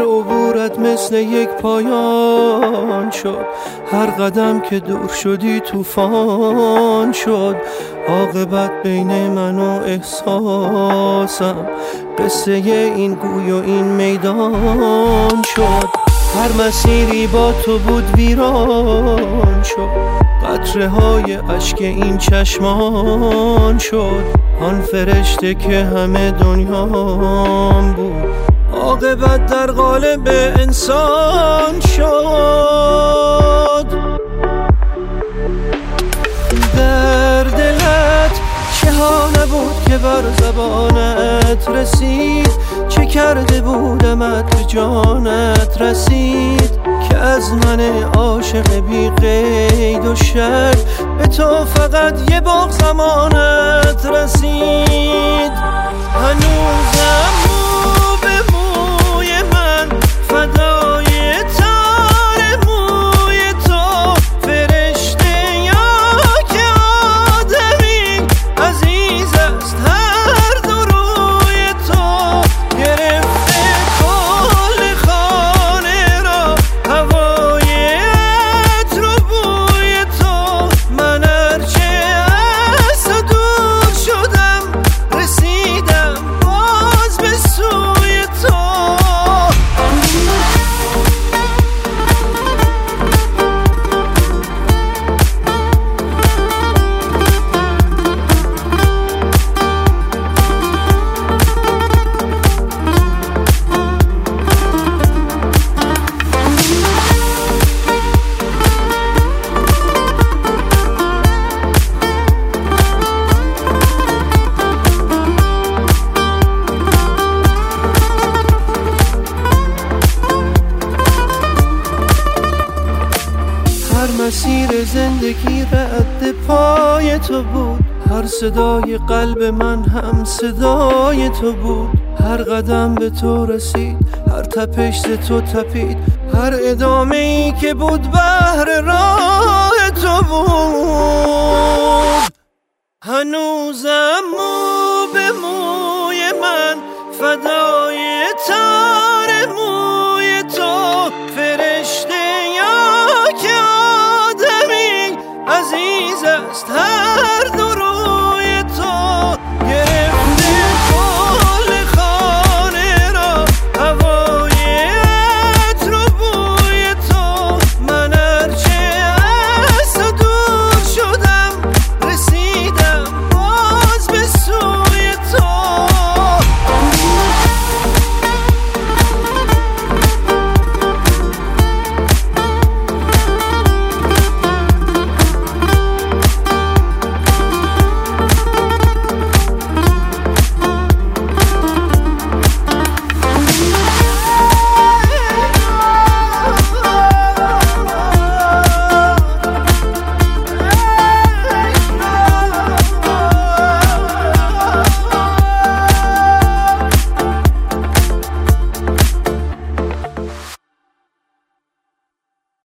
عبورت مثل یک پایان شد، هر قدم که دور شدی طوفان شد. عاقبت بین من و احساسم، قصه این گوی و این میدان شد. هر مسیری با تو بود ویران شد، قطره های اشک این چشمان شد. آن فرشته که همه دنیام بود، عاقبت در قالب انسان شد. در دلت چه ها نبود که بر زبانت رسید، چه کرده بودمت به جانت رسید، که از من عاشق بی قید و شرط به تو فقط یه باغ زمانت رسید. هنوزم مو به موی من فدای تار موی تو، فرشته یا که آدمی عزیز است هر دو روی تو. گرفته کل خانه را هوای عطر و بوی تو، من هرچه از تو دور شدم رسیدم باز به سوی تو. هر مسیر زندگی رد پای تو بود، هر صدای قلب من هم صدای تو بود. هر قدم به تو رسید، هر تپش ز تو تپید، هر ادامه ای که بود بهر راه تو بود. هنوزم مو به موی من فدای تار